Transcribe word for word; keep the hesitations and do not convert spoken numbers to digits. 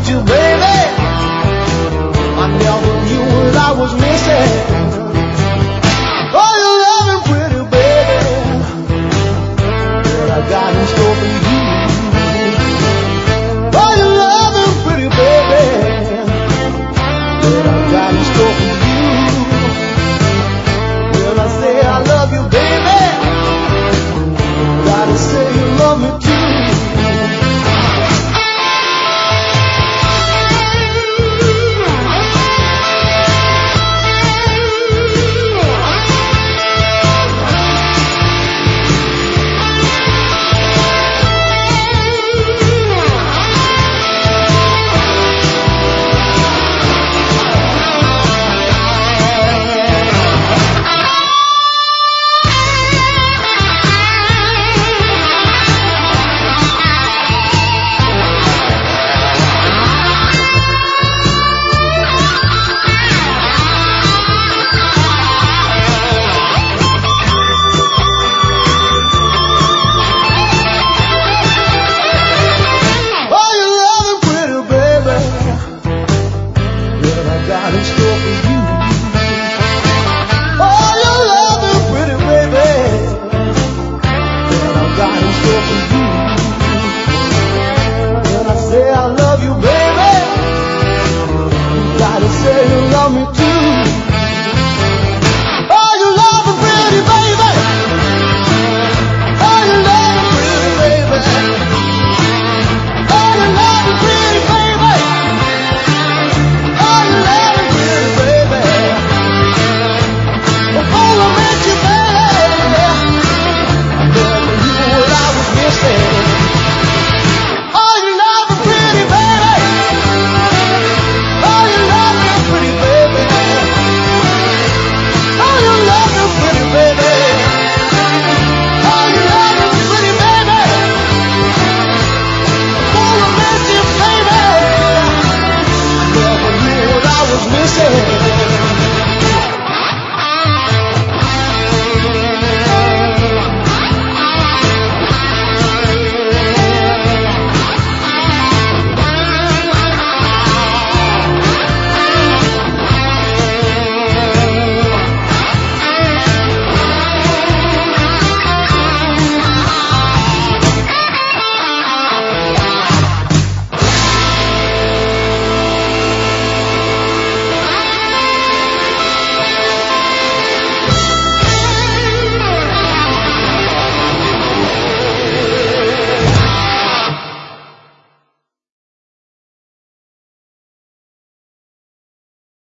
you, baby. I never knew what I was missing. Oh, you're loving pretty, baby, that I got in store for you. Oh, you're loving pretty, baby, that I got in store for you. Well, I say I love you, baby. Gotta say you love me too.